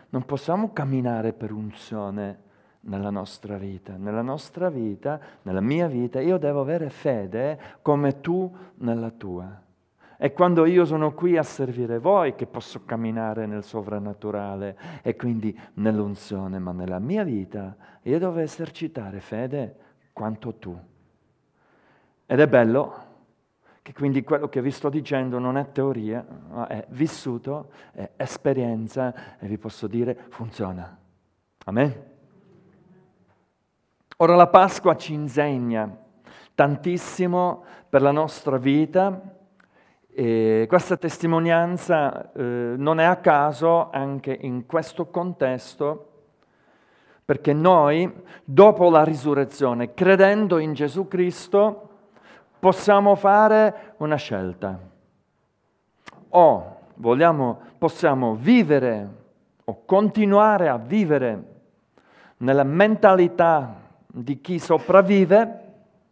Non possiamo camminare per unzione nella nostra vita. Nella nostra vita, nella mia vita, io devo avere fede come tu nella tua. È quando io sono qui a servire voi che posso camminare nel sovrannaturale e quindi nell'unzione, ma nella mia vita io devo esercitare fede quanto tu. Ed è bello che quindi quello che vi sto dicendo non è teoria, ma è vissuto, è esperienza e vi posso dire funziona. Amen? Ora la Pasqua ci insegna tantissimo per la nostra vita e questa testimonianza non è a caso anche in questo contesto, perché noi, dopo la risurrezione, credendo in Gesù Cristo, possiamo fare una scelta. O possiamo vivere o continuare a vivere nella mentalità di chi sopravvive,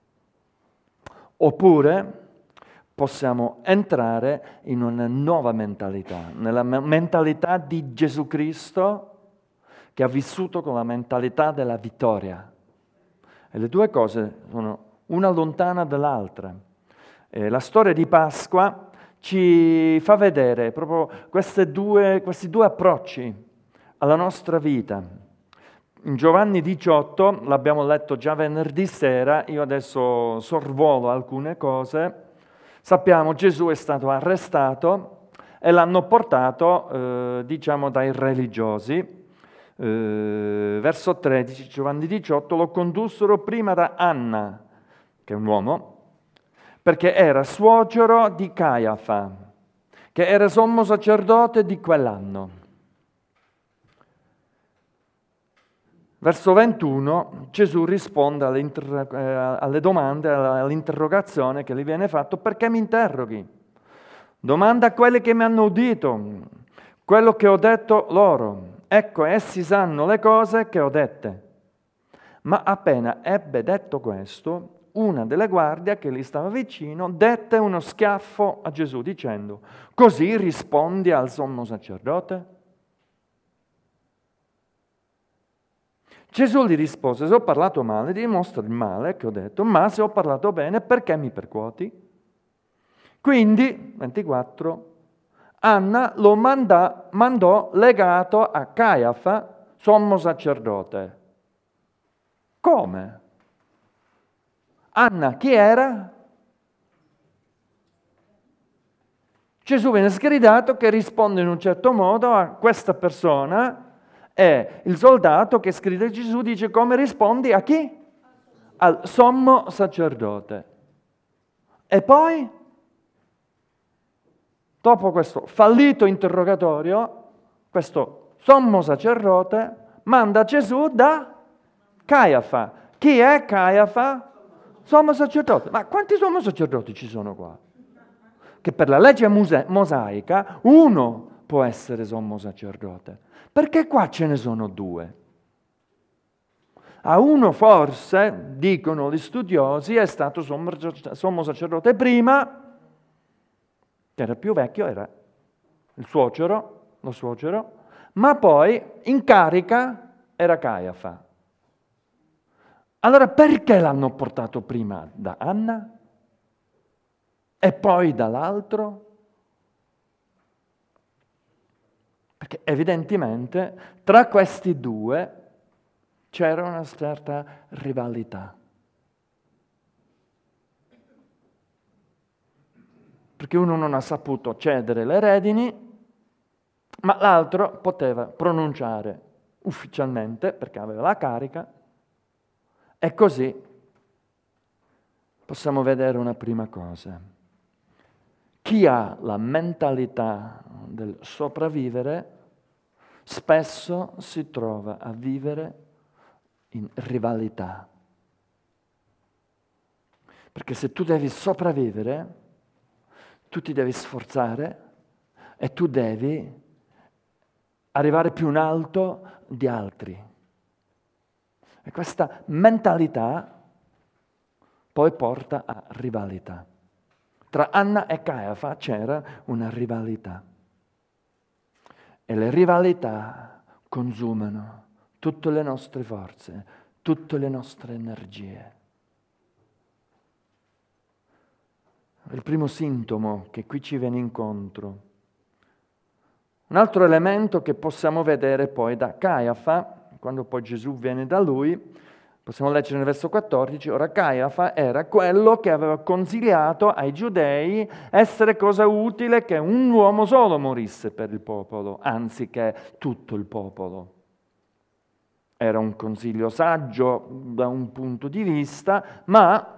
oppure possiamo entrare in una nuova mentalità, nella mentalità di Gesù Cristo che ha vissuto con la mentalità della vittoria. E le due cose sono una lontana dall'altra. La storia di Pasqua ci fa vedere proprio questi due approcci alla nostra vita. In Giovanni 18, l'abbiamo letto già venerdì sera, io adesso sorvolo alcune cose. Sappiamo che Gesù è stato arrestato e l'hanno portato, dai religiosi. Verso 13, Giovanni 18, lo condussero prima da Anna, che è un uomo, perché era suocero di Caiafa, che era sommo sacerdote di quell'anno. Verso 21 Gesù risponde alle domande, all'interrogazione che gli viene fatto: perché mi interroghi? Domanda a quelli che mi hanno udito, quello che ho detto loro. Ecco, essi sanno le cose che ho dette. Ma appena ebbe detto questo, una delle guardie che gli stava vicino dette uno schiaffo a Gesù dicendo: così rispondi al sommo sacerdote? Gesù gli rispose: se ho parlato male, dimostra il male che ho detto, ma se ho parlato bene, perché mi percuoti? Quindi, 24, Anna lo mandò legato a Caiafa, sommo sacerdote. Come? Anna chi era? Gesù viene sgridato che risponde in un certo modo a questa persona. E il soldato che scrive Gesù dice: come rispondi a chi? Al sommo sacerdote. E poi, dopo questo fallito interrogatorio, questo sommo sacerdote manda Gesù da Caiafa. Chi è Caiafa? Sommo sacerdote. Ma quanti sommo sacerdoti ci sono qua? Che per la legge mosaica uno può essere sommo sacerdote. Perché qua ce ne sono due? A uno forse, dicono gli studiosi, è stato sommo sacerdote prima, che era più vecchio, era lo suocero, ma poi in carica era Caiafa. Allora perché l'hanno portato prima da Anna e poi dall'altro? Perché evidentemente tra questi due c'era una certa rivalità. Perché uno non ha saputo cedere le redini, ma l'altro poteva pronunciare ufficialmente, perché aveva la carica, e così possiamo vedere una prima cosa. Chi ha la mentalità del sopravvivere spesso si trova a vivere in rivalità. Perché se tu devi sopravvivere, tu ti devi sforzare e tu devi arrivare più in alto di altri. E questa mentalità poi porta a rivalità. Tra Anna e Caiafa c'era una rivalità. E le rivalità consumano tutte le nostre forze, tutte le nostre energie. Il primo sintomo che qui ci viene incontro. Un altro elemento che possiamo vedere poi da Caiafa, quando poi Gesù viene da lui, possiamo leggere nel verso 14, ora Caiafa era quello che aveva consigliato ai giudei essere cosa utile che un uomo solo morisse per il popolo, anziché tutto il popolo. Era un consiglio saggio da un punto di vista, ma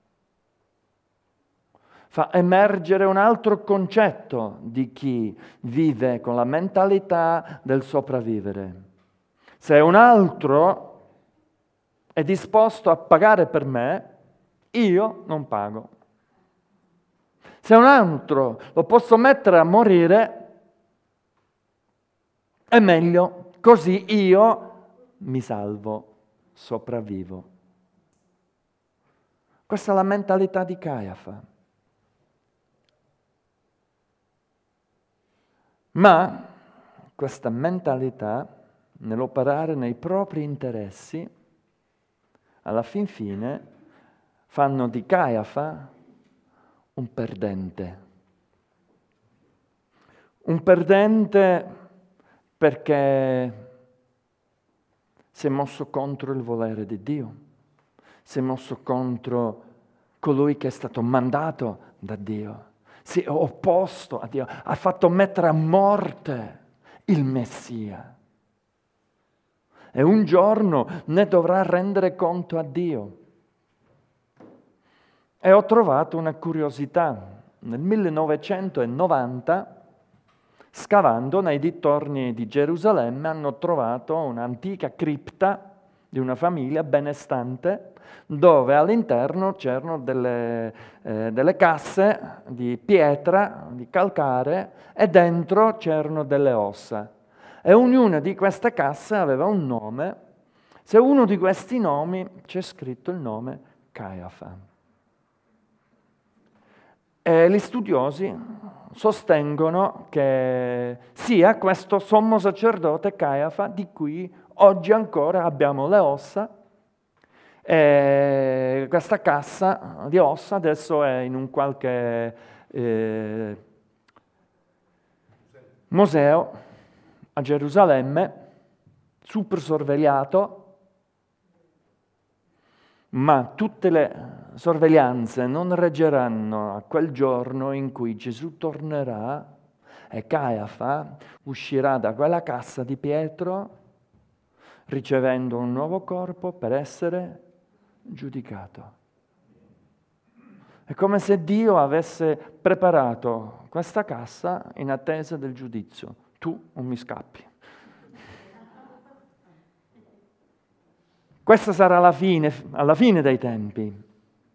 fa emergere un altro concetto di chi vive con la mentalità del sopravvivere. Se un altro è disposto a pagare per me, io non pago. Se un altro lo posso mettere a morire, è meglio, così io mi salvo, sopravvivo. Questa è la mentalità di Caiafa. Ma questa mentalità, nell'operare nei propri interessi, alla fin fine fanno di Caiafa un perdente. Un perdente perché si è mosso contro il volere di Dio, si è mosso contro colui che è stato mandato da Dio. Si è opposto a Dio, ha fatto mettere a morte il Messia. E un giorno ne dovrà rendere conto a Dio. E ho trovato una curiosità. Nel 1990, scavando nei dintorni di Gerusalemme, hanno trovato un'antica cripta di una famiglia benestante, dove all'interno c'erano delle casse di pietra, di calcare, e dentro c'erano delle ossa. E ognuna di queste casse aveva un nome. Se uno di questi nomi c'è scritto il nome Caiafa. E gli studiosi sostengono che sia questo sommo sacerdote Caiafa di cui oggi ancora abbiamo le ossa. E questa cassa di ossa adesso è in un qualche museo a Gerusalemme, super sorvegliato, ma tutte le sorveglianze non reggeranno a quel giorno in cui Gesù tornerà e Caiafa uscirà da quella cassa di Pietro ricevendo un nuovo corpo per essere giudicato. È come se Dio avesse preparato questa cassa in attesa del giudizio. Tu non mi scappi. Questa sarà alla fine dei tempi.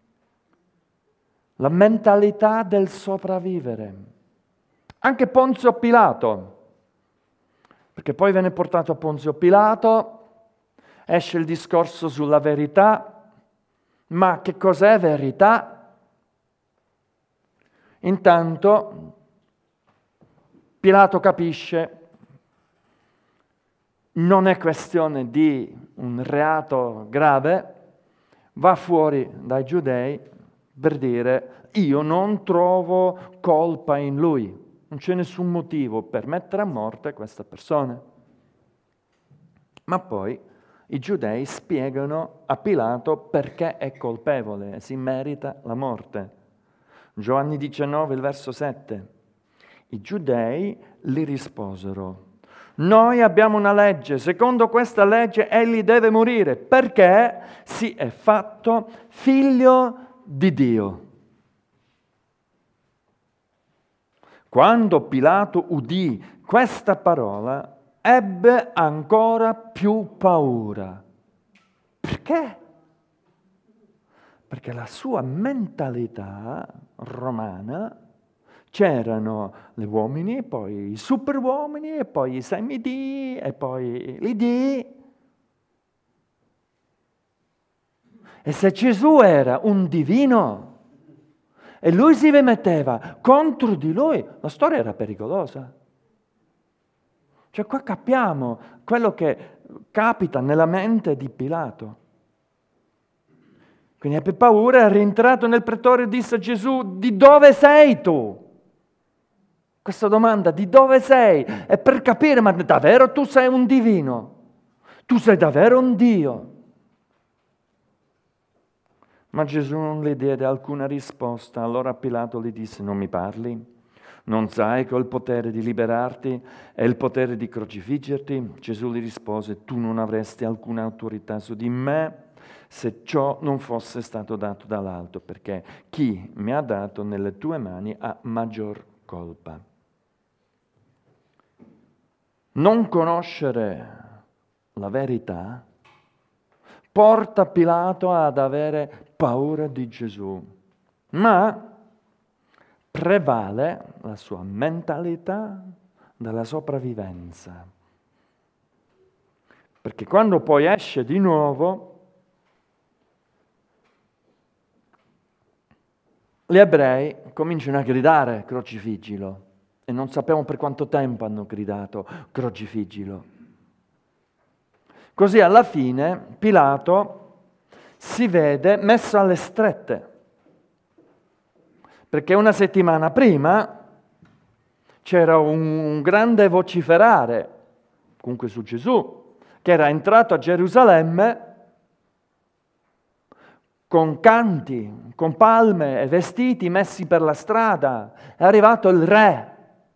La mentalità del sopravvivere. Anche Ponzio Pilato, perché poi viene portato a Ponzio Pilato, esce il discorso sulla verità. Ma che cos'è verità? Intanto Pilato capisce, non è questione di un reato grave, va fuori dai giudei per dire: io non trovo colpa in lui, non c'è nessun motivo per mettere a morte questa persona. Ma poi i giudei spiegano a Pilato perché è colpevole e si merita la morte. Giovanni 19, il verso 7. I giudei gli risposero: noi abbiamo una legge, secondo questa legge egli deve morire perché si è fatto figlio di Dio. Quando Pilato udì questa parola, ebbe ancora più paura. Perché? Perché la sua mentalità romana, c'erano gli uomini, poi i superuomini, e poi i semidii, e poi gli dii. E se Gesù era un divino e lui si metteva contro di lui, la storia era pericolosa. Cioè qua capiamo quello che capita nella mente di Pilato. Quindi ebbe paura, è rientrato nel pretorio e disse a Gesù: di dove sei tu? Questa domanda, di dove sei? È per capire, ma davvero tu sei un divino? Tu sei davvero un Dio? Ma Gesù non gli diede alcuna risposta. Allora Pilato gli disse: non mi parli? Non sai che ho il potere di liberarti e il potere di crocifiggerti? Gesù gli rispose: tu non avresti alcuna autorità su di me se ciò non fosse stato dato dall'alto, perché chi mi ha dato nelle tue mani ha maggior colpa. Non conoscere la verità porta Pilato ad avere paura di Gesù, ma prevale la sua mentalità della sopravvivenza. Perché quando poi esce di nuovo, gli ebrei cominciano a gridare crocifiggilo e non sappiamo per quanto tempo hanno gridato crocifiggilo. Così alla fine Pilato si vede messo alle strette, perché una settimana prima c'era un grande vociferare, comunque su Gesù, che era entrato a Gerusalemme con canti, con palme e vestiti messi per la strada. È arrivato il re.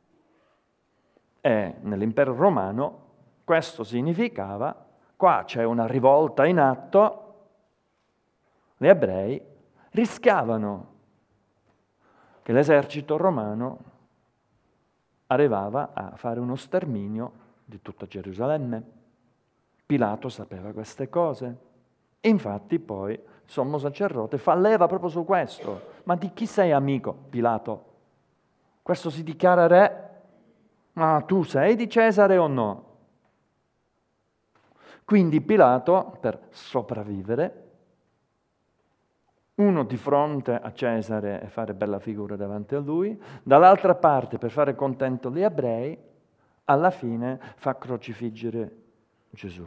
E nell'impero romano questo significava: qua c'è una rivolta in atto, gli ebrei rischiavano che l'esercito romano arrivava a fare uno sterminio di tutta Gerusalemme. Pilato sapeva queste cose. Infatti poi sommo sacerdote fa leva proprio su questo. Ma di chi sei amico, Pilato? Questo si dichiara re? Ma tu sei di Cesare o no? Quindi Pilato, per sopravvivere, uno di fronte a Cesare e fare bella figura davanti a lui, dall'altra parte per fare contento gli ebrei, alla fine fa crocifiggere Gesù.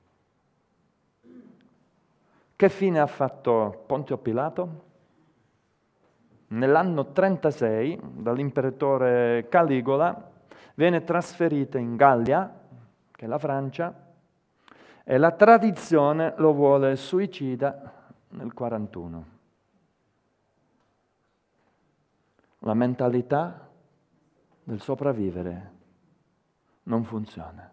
Che fine ha fatto Pontio Pilato? Nell'anno 36, dall'imperatore Caligola, viene trasferito in Gallia, che è la Francia, e la tradizione lo vuole suicida nel 41. La mentalità del sopravvivere non funziona.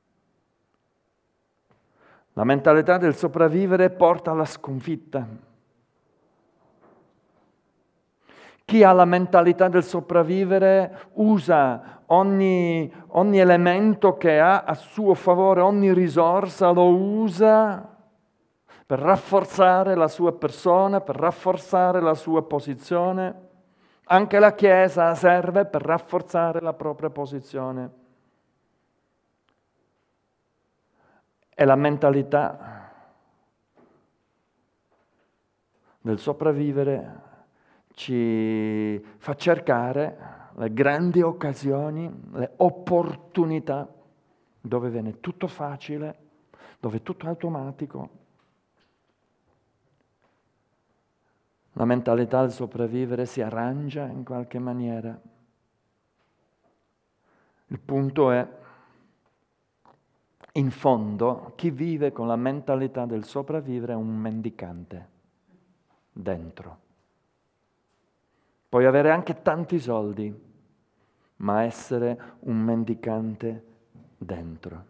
La mentalità del sopravvivere porta alla sconfitta. Chi ha la mentalità del sopravvivere usa ogni elemento che ha a suo favore, ogni risorsa lo usa per rafforzare la sua persona, per rafforzare la sua posizione. Anche la Chiesa serve per rafforzare la propria posizione. E la mentalità del sopravvivere ci fa cercare le grandi occasioni, le opportunità, dove viene tutto facile, dove è tutto automatico. La mentalità del sopravvivere si arrangia in qualche maniera. Il punto è, in fondo, chi vive con la mentalità del sopravvivere è un mendicante dentro. Puoi avere anche tanti soldi, ma essere un mendicante dentro.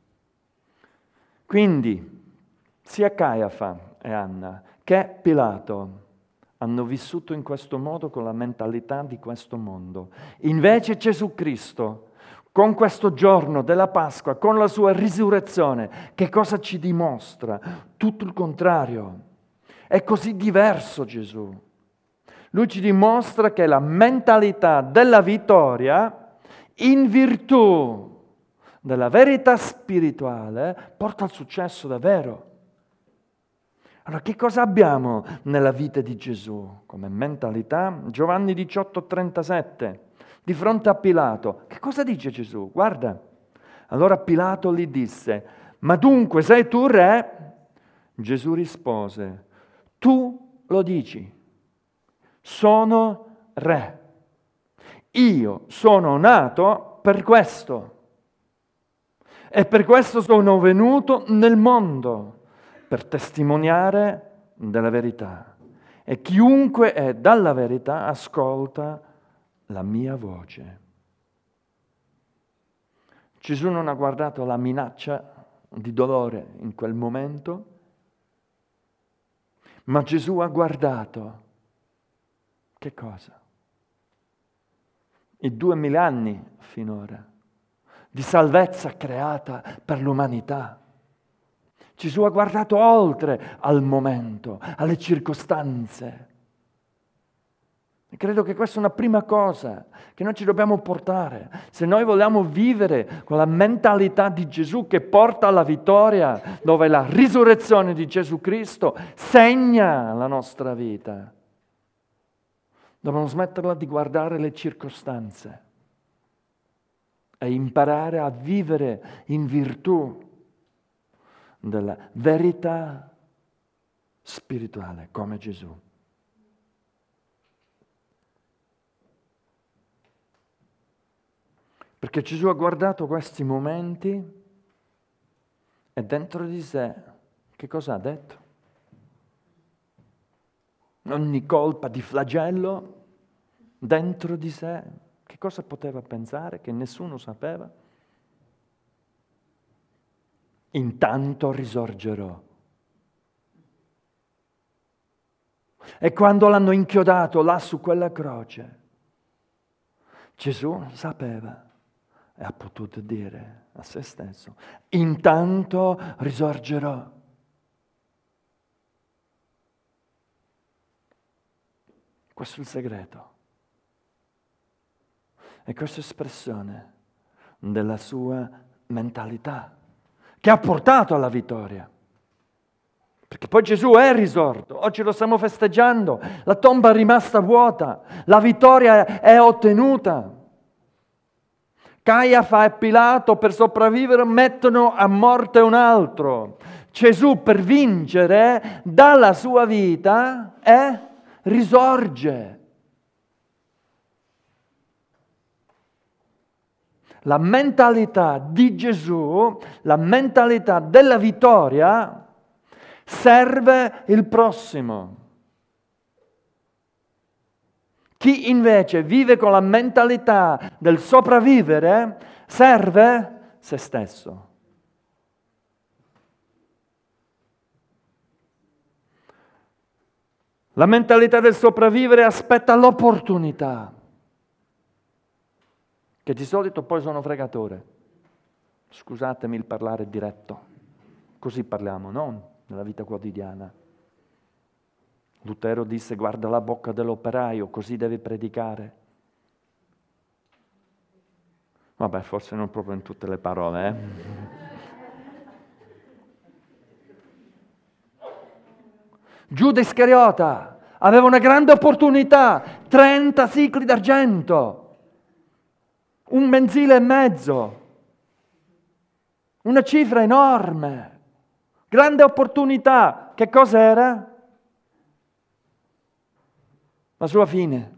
Quindi, sia Caiafa e Anna che Pilato hanno vissuto in questo modo con la mentalità di questo mondo. Invece Gesù Cristo, con questo giorno della Pasqua, con la sua risurrezione, che cosa ci dimostra? Tutto il contrario. È così diverso Gesù. Lui ci dimostra che la mentalità della vittoria, in virtù della verità spirituale, porta al successo davvero. Allora, che cosa abbiamo nella vita di Gesù come mentalità? Giovanni 18,37, di fronte a Pilato. Che cosa dice Gesù? Guarda, Allora Pilato gli disse: ma dunque sei tu re? Gesù rispose: tu lo dici, sono re. Io sono nato per questo e per questo sono venuto nel mondo, per testimoniare della verità. E chiunque è dalla verità ascolta la mia voce. Gesù non ha guardato la minaccia di dolore in quel momento, ma Gesù ha guardato che cosa? I 2000 anni finora di salvezza creata per l'umanità. Gesù ha guardato oltre al momento, alle circostanze. E credo che questa è una prima cosa che noi ci dobbiamo portare. Se noi vogliamo vivere con la mentalità di Gesù che porta alla vittoria, dove la risurrezione di Gesù Cristo segna la nostra vita, dobbiamo smetterla di guardare le circostanze e imparare a vivere in virtù della verità spirituale come Gesù. Perché Gesù ha guardato questi momenti e dentro di sé che cosa ha detto? Ogni colpa di flagello dentro di sé, che cosa poteva pensare che nessuno sapeva? Intanto risorgerò. E quando l'hanno inchiodato là su quella croce, Gesù sapeva e ha potuto dire a se stesso: intanto risorgerò. Questo è il segreto. E questa espressione della sua mentalità che ha portato alla vittoria. Perché poi Gesù è risorto, oggi lo stiamo festeggiando, la tomba è rimasta vuota, la vittoria è ottenuta. Caiafa e Pilato per sopravvivere mettono a morte un altro. Gesù per vincere dalla sua vita risorge. La mentalità di Gesù, la mentalità della vittoria, serve il prossimo. Chi invece vive con la mentalità del sopravvivere serve se stesso. La mentalità del sopravvivere aspetta l'opportunità, che di solito poi sono fregature. Scusatemi il parlare diretto, così parliamo, non nella vita quotidiana. Lutero disse: guarda la bocca dell'operaio, così devi predicare. Vabbè, forse non proprio in tutte le parole, Giuda Iscariota aveva una grande opportunità, 30 sicli d'argento, un mensile e mezzo, una cifra enorme, grande opportunità. Che cos'era? La sua fine.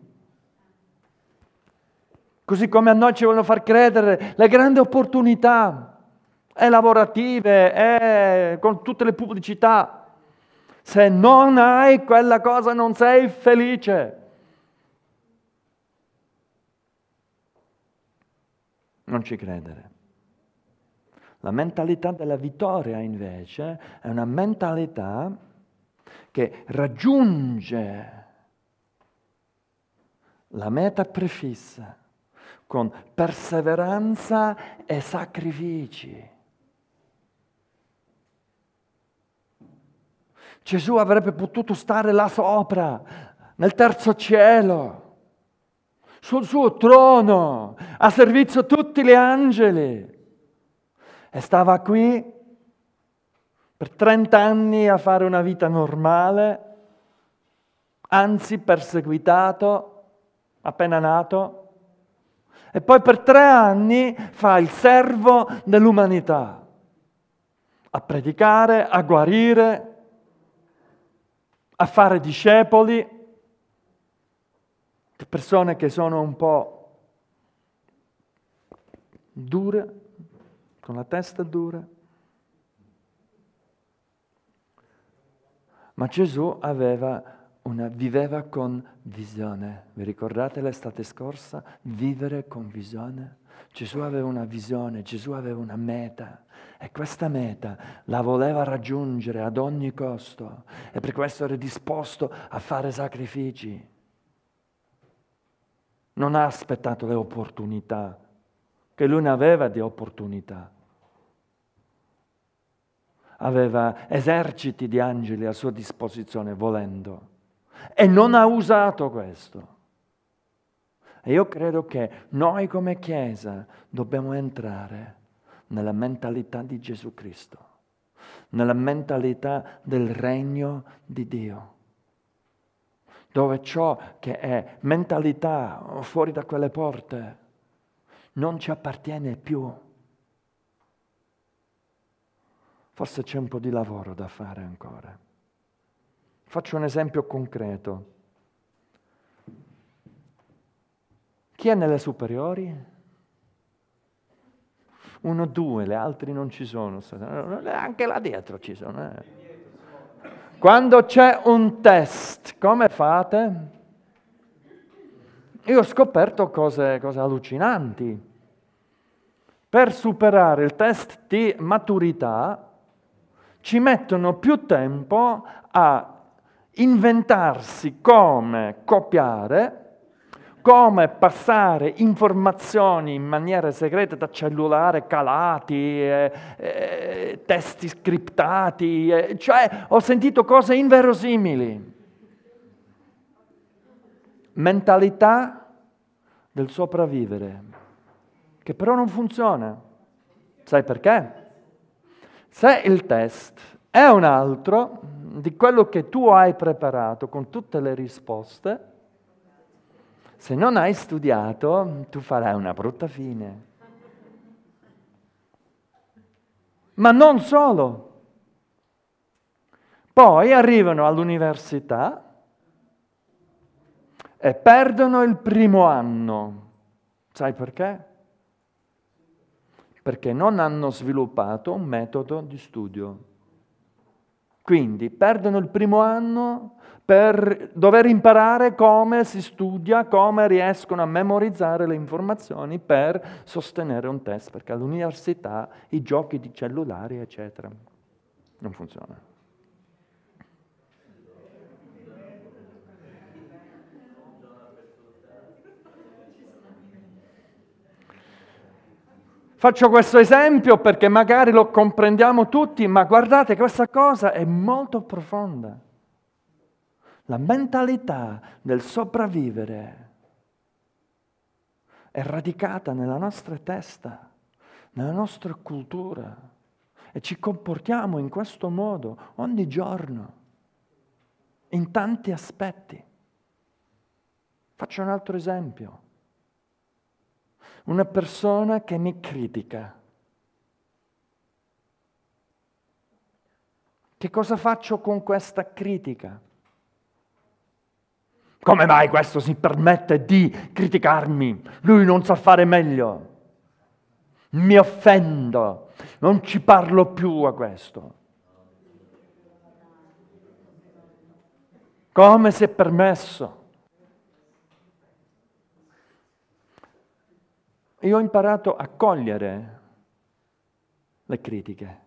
Così come a noi ci vogliono far credere le grandi opportunità lavorative, con tutte le pubblicità. Se non hai quella cosa non sei felice. Non ci credere. La mentalità della vittoria invece è una mentalità che raggiunge la meta prefissa con perseveranza e sacrifici. Gesù avrebbe potuto stare là sopra, nel terzo cielo, sul suo trono, a servizio tutti gli angeli. E stava qui per 30 anni a fare una vita normale, anzi perseguitato, appena nato, E poi per 3 anni fa il servo dell'umanità, a predicare, a guarire, a fare discepoli, persone che sono un po' dure, con la testa dura. Ma Gesù viveva con visione. Vi ricordate l'estate scorsa? Vivere con visione. Gesù aveva una visione, Gesù aveva una meta e questa meta la voleva raggiungere ad ogni costo e per questo era disposto a fare sacrifici. Non ha aspettato le opportunità, che lui ne aveva di opportunità. Aveva eserciti di angeli a sua disposizione volendo e non ha usato questo. E io credo che noi come Chiesa dobbiamo entrare nella mentalità di Gesù Cristo, nella mentalità del regno di Dio, dove ciò che è mentalità fuori da quelle porte non ci appartiene più. Forse c'è un po' di lavoro da fare ancora. Faccio un esempio concreto. Chi è nelle superiori? 1, 2, le altre non ci sono. Anche là dietro ci sono. Quando c'è un test, come fate? Io ho scoperto cose allucinanti. Per superare il test di maturità ci mettono più tempo a inventarsi come copiare, come passare informazioni in maniera segreta da cellulare, calati, testi scriptati, cioè ho sentito cose inverosimili. Mentalità del sopravvivere, che però non funziona. Sai perché? Se il test è un altro di quello che tu hai preparato con tutte le risposte, se non hai studiato, tu farai una brutta fine. Ma non solo. Poi arrivano all'università e perdono il primo anno. Sai perché? Perché non hanno sviluppato un metodo di studio. Quindi perdono il primo anno per dover imparare come si studia, come riescono a memorizzare le informazioni per sostenere un test, perché all'università i giochi di cellulari, eccetera, non funzionano. Faccio questo esempio perché magari lo comprendiamo tutti, ma guardate che questa cosa è molto profonda. La mentalità del sopravvivere è radicata nella nostra testa, nella nostra cultura e ci comportiamo in questo modo ogni giorno, in tanti aspetti. Faccio un altro esempio. Una persona che mi critica. Che cosa faccio con questa critica? Come mai questo si permette di criticarmi? Lui non sa fare meglio. Mi offendo, non ci parlo più a questo. Come si è permesso? Io ho imparato a cogliere le critiche.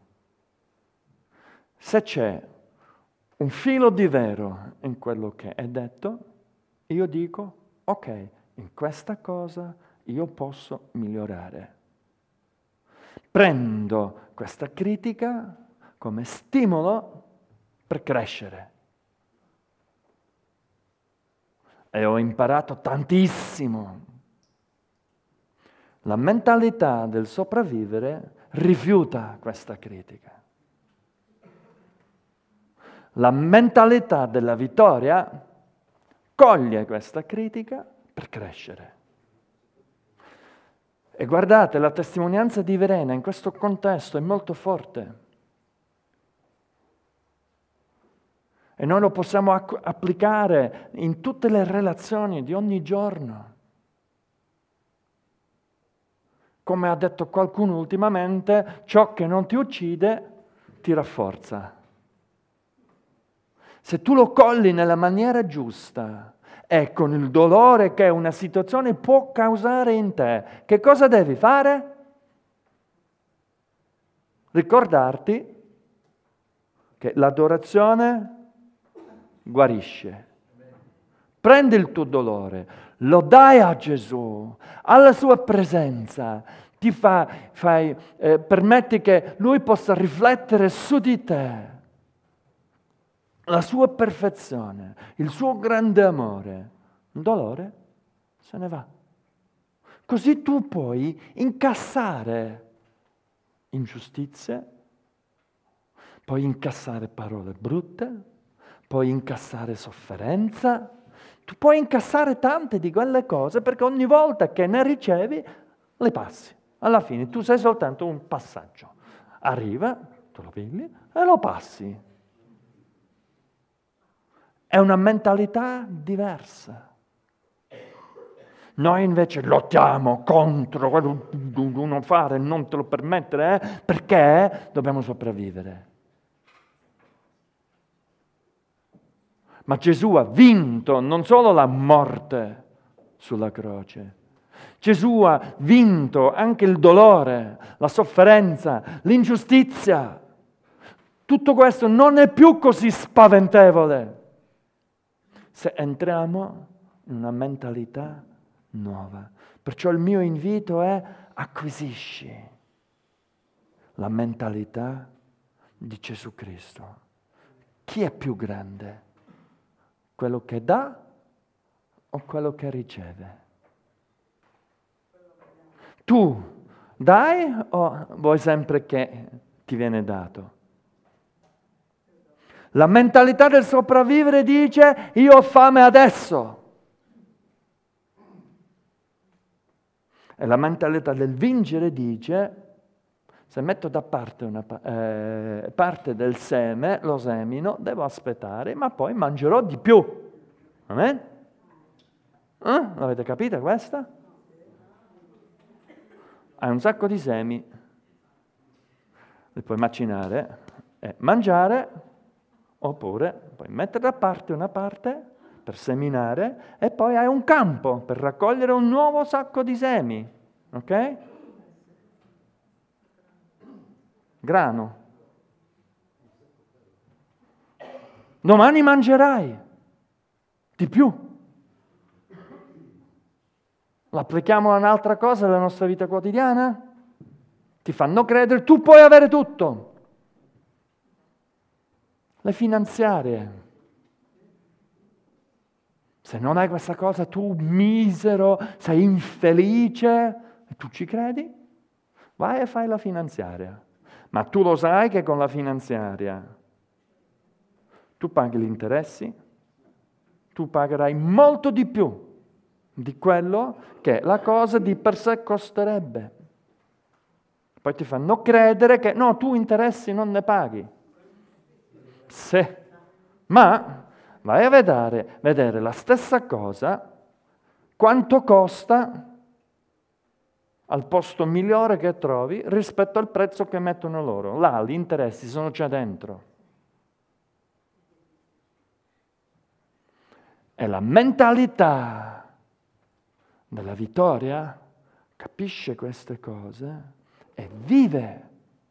Se c'è un filo di vero in quello che è detto, io dico, ok, in questa cosa io posso migliorare. Prendo questa critica come stimolo per crescere. E ho imparato tantissimo. La mentalità del sopravvivere rifiuta questa critica. La mentalità della vittoria coglie questa critica per crescere. E guardate, la testimonianza di Verena in questo contesto è molto forte. E noi lo possiamo applicare in tutte le relazioni di ogni giorno. Come ha detto qualcuno ultimamente, ciò che non ti uccide ti rafforza. Se tu lo colli nella maniera giusta e con il dolore che una situazione può causare in te, che cosa devi fare? Ricordarti che l'adorazione guarisce. Prendi il tuo dolore, lo dai a Gesù, alla sua presenza, permetti che Lui possa riflettere su di te la sua perfezione, il suo grande amore. Il dolore se ne va. Così tu puoi incassare ingiustizie, puoi incassare parole brutte, puoi incassare sofferenza, tu puoi incassare tante di quelle cose perché ogni volta che ne ricevi le passi. Alla fine tu sei soltanto un passaggio. Arriva, tu lo pigli e lo passi. È una mentalità diversa. Noi invece lottiamo contro quello che non fare, non te lo permettere, perché dobbiamo sopravvivere. Ma Gesù ha vinto non solo la morte sulla croce, Gesù ha vinto anche il dolore, la sofferenza, l'ingiustizia. Tutto questo non è più così spaventevole se entriamo in una mentalità nuova. Perciò il mio invito è: acquisisci la mentalità di Gesù Cristo. Chi è più grande? Quello che dà o quello che riceve? Tu dai o vuoi sempre che ti viene dato? La mentalità del sopravvivere dice: io ho fame adesso. E la mentalità del vincere dice: se metto da parte una parte del seme, lo semino, devo aspettare, ma poi mangerò di più. Amen? L'avete capita questa? Hai un sacco di semi, li puoi macinare e mangiare, oppure puoi mettere da parte una parte per seminare e poi hai un campo per raccogliere un nuovo sacco di semi, ok? Grano. Domani mangerai di più. L'applichiamo a un'altra cosa nella nostra vita quotidiana? Ti fanno credere tu puoi avere tutto. Le finanziarie. Se non hai questa cosa, tu misero, sei infelice, e tu ci credi? Vai e fai la finanziaria. Ma tu lo sai che con la finanziaria tu paghi gli interessi, tu pagherai molto di più di quello che la cosa di per sé costerebbe. Poi ti fanno credere che no, tu interessi non ne paghi. Sì, ma vai a vedere la stessa cosa, quanto costa al posto migliore che trovi rispetto al prezzo che mettono loro. Là gli interessi sono già dentro. E la mentalità della vittoria capisce queste cose e vive.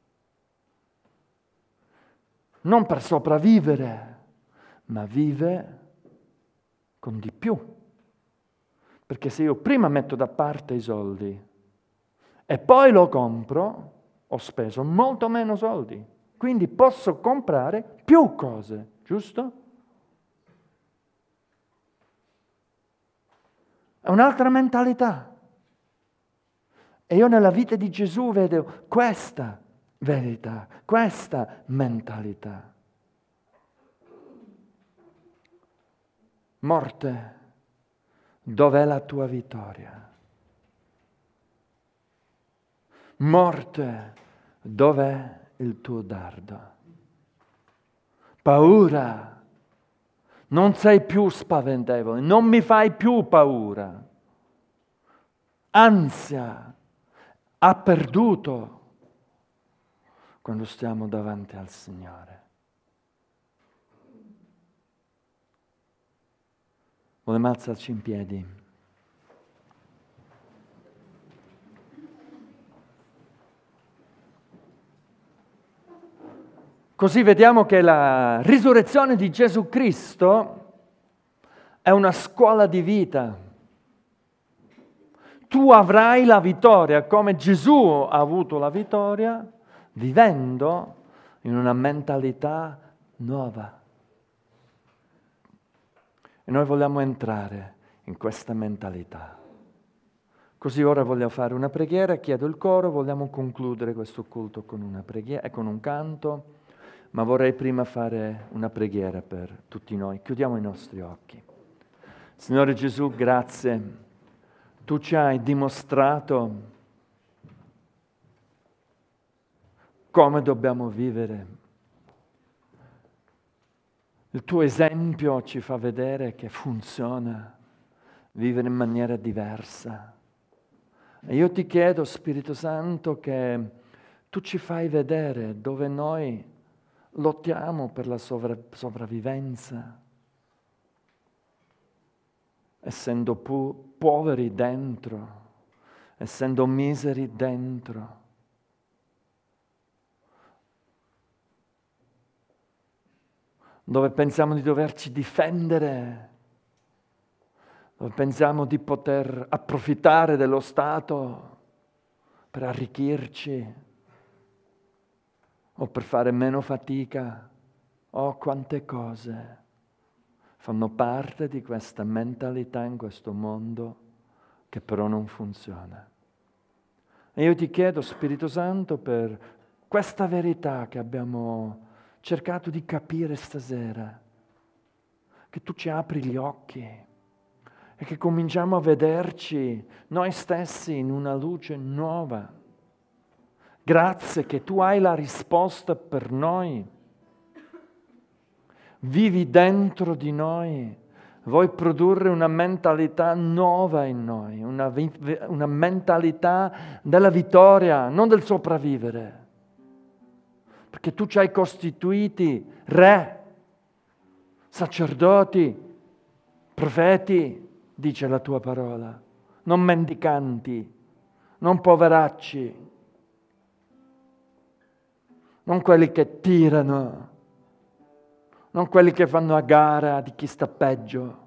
Non per sopravvivere, ma vive con di più. Perché se io prima metto da parte i soldi e poi lo compro, ho speso molto meno soldi. Quindi posso comprare più cose, giusto? È un'altra mentalità. E io nella vita di Gesù vedo questa verità, questa mentalità. Morte, dov'è la tua vittoria? Morte, dov'è il tuo dardo? Paura, non sei più spaventevole, non mi fai più paura. Ansia, ha perduto quando stiamo davanti al Signore. Vogliamo alzarci in piedi. Così vediamo che la risurrezione di Gesù Cristo è una scuola di vita. Tu avrai la vittoria come Gesù ha avuto la vittoria, vivendo in una mentalità nuova. E noi vogliamo entrare in questa mentalità. Così ora voglio fare una preghiera, chiedo il coro, vogliamo concludere questo culto con una preghiera e con un canto, ma vorrei prima fare una preghiera per tutti noi. Chiudiamo i nostri occhi. Signore Gesù, grazie. Tu ci hai dimostrato come dobbiamo vivere. Il tuo esempio ci fa vedere che funziona vivere in maniera diversa. E io ti chiedo, Spirito Santo, che tu ci fai vedere dove noi lottiamo per la sopravvivenza, essendo poveri dentro, essendo miseri dentro. Dove pensiamo di doverci difendere, dove pensiamo di poter approfittare dello Stato per arricchirci o per fare meno fatica. Oh, quante cose fanno parte di questa mentalità in questo mondo che però non funziona. E io ti chiedo, Spirito Santo, per questa verità che abbiamo cercato di capire stasera, che tu ci apri gli occhi e che cominciamo a vederci noi stessi in una luce nuova. Grazie che tu hai la risposta per noi. Vivi dentro di noi, vuoi produrre una mentalità nuova in noi, una mentalità della vittoria, non del sopravvivere. Perché tu ci hai costituiti re, sacerdoti, profeti, dice la tua parola, non mendicanti, non poveracci, non quelli che tirano, non quelli che fanno a gara di chi sta peggio.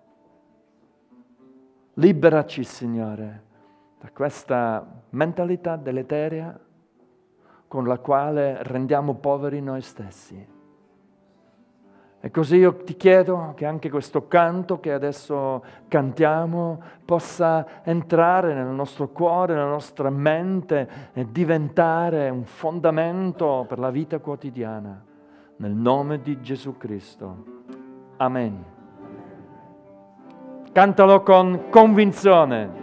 Liberaci, Signore, da questa mentalità deleteria con la quale rendiamo poveri noi stessi. E così io ti chiedo che anche questo canto che adesso cantiamo possa entrare nel nostro cuore, nella nostra mente e diventare un fondamento per la vita quotidiana. Nel nome di Gesù Cristo. Amen. Cantalo con convinzione.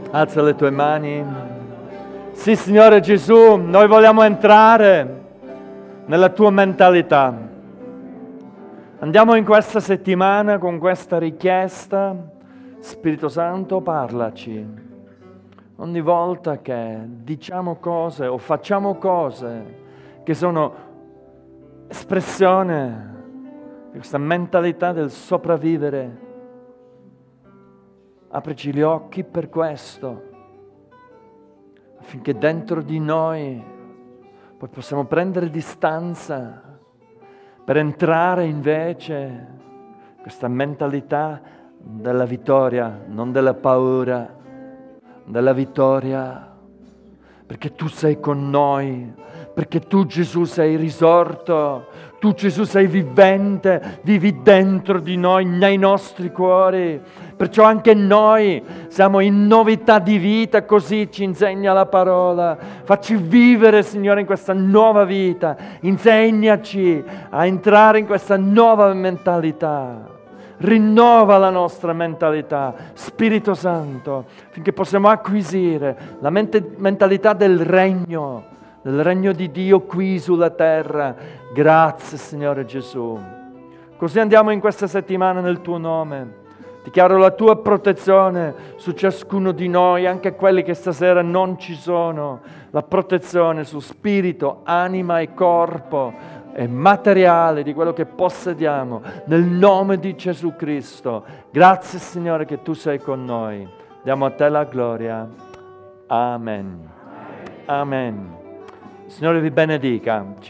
Alza le tue mani. Sì, Signore Gesù, noi vogliamo entrare nella tua mentalità. Andiamo in questa settimana con questa richiesta. Spirito Santo, parlaci. Ogni volta che diciamo cose o facciamo cose che sono espressione di questa mentalità del sopravvivere, aprici gli occhi per questo, affinché dentro di noi poi possiamo prendere distanza per entrare invece in questa mentalità della vittoria, non della paura, della vittoria, perché tu sei con noi, perché tu Gesù sei risorto, tu Gesù sei vivente, vivi dentro di noi, nei nostri cuori, perciò anche noi siamo in novità di vita, così ci insegna la parola. Facci vivere, Signore, in questa nuova vita, insegnaci a entrare in questa nuova mentalità. Rinnova la nostra mentalità, Spirito Santo, finché possiamo acquisire la mentalità del regno di Dio qui sulla terra. Grazie, Signore Gesù. Così andiamo in questa settimana nel tuo nome. Dichiaro la tua protezione su ciascuno di noi, anche quelli che stasera non ci sono. La protezione su spirito, anima e corpo e materiale di quello che possediamo, nel nome di Gesù Cristo. Grazie, Signore, che tu sei con noi. Diamo a te la gloria. Amen. Amen. Il Signore vi benedica.